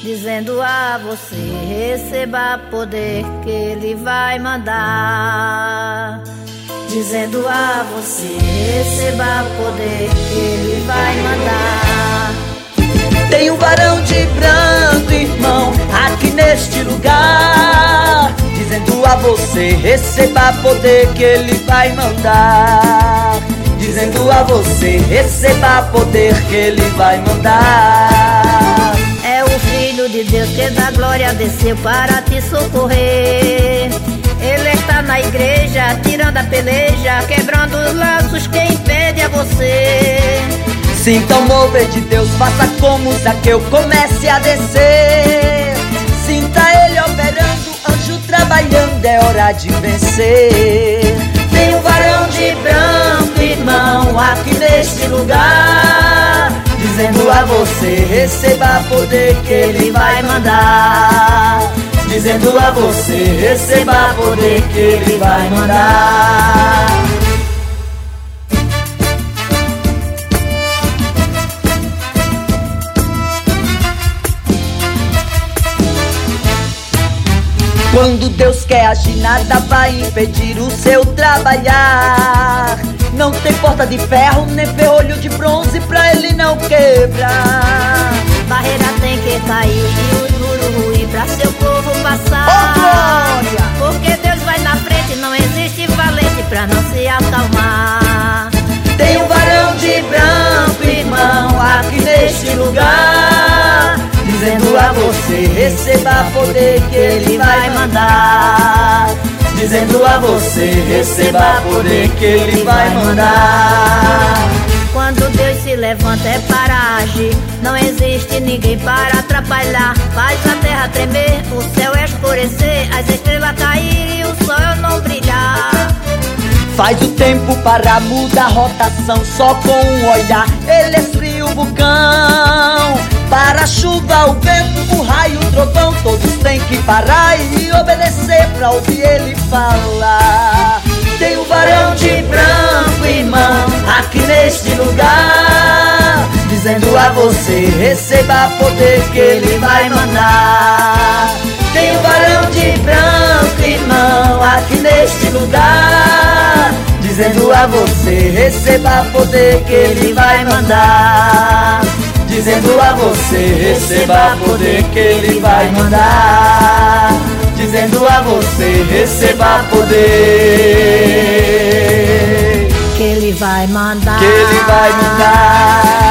dizendo a você: receba poder que ele vai mandar. Dizendo a você: receba poder que ele vai mandar. Tem um varão de branco, irmão, aqui neste lugar, dizendo a você: receba poder que ele vai mandar. Dizendo a você: receba poder que ele vai mandar. É o Filho de Deus que da glória desceu para te socorrer. Ele está na igreja, tirando a peleja, quebrando os laços que impede a você. Sinta o mover de Deus, faça como Zaqueu, comece a descer. Sinta ele operando, anjo trabalhando, é hora de vencer. Tem um varão de branco, irmão, aqui neste lugar, dizendo a você: receba poder que ele vai mandar. Dizendo a você: receba poder que ele vai mandar. Quando Deus quer agir, nada vai impedir o seu trabalhar. Não tem porta de ferro, nem ferrolho de bronze pra ele não quebrar. Barreira tem que cair e o muro ruir pra seu povo passar. Oh, glória! Porque Deus vai na frente, não existe valente pra não se acalmar. Tem um varão de branco, irmão, aqui neste lugar, dizendo a você: receba poder que ele vai mandar. Dizendo a você: receba poder que ele vai mandar. Quando Deus se levanta é para agir, não existe ninguém para atrapalhar. Faz a terra tremer, o céu escurecer, as estrelas cair e o sol não brilhar. Faz o tempo parar, muda a rotação só com um olhar. Ele esfria o vulcão, para a chuva, o vento, o raio, o trovão. Todos têm que parar e obedecer pra ouvir ele falar. Tem um varão de branco, irmão, aqui neste lugar, dizendo a você: receba poder que ele vai mandar. Tem um varão de branco, irmão, aqui neste lugar, dizendo a você: receba poder que ele vai mandar. Dizendo a você: receba poder que ele vai mandar. Dizendo a você: receba poder que ele vai mandar. Que ele vai mandar.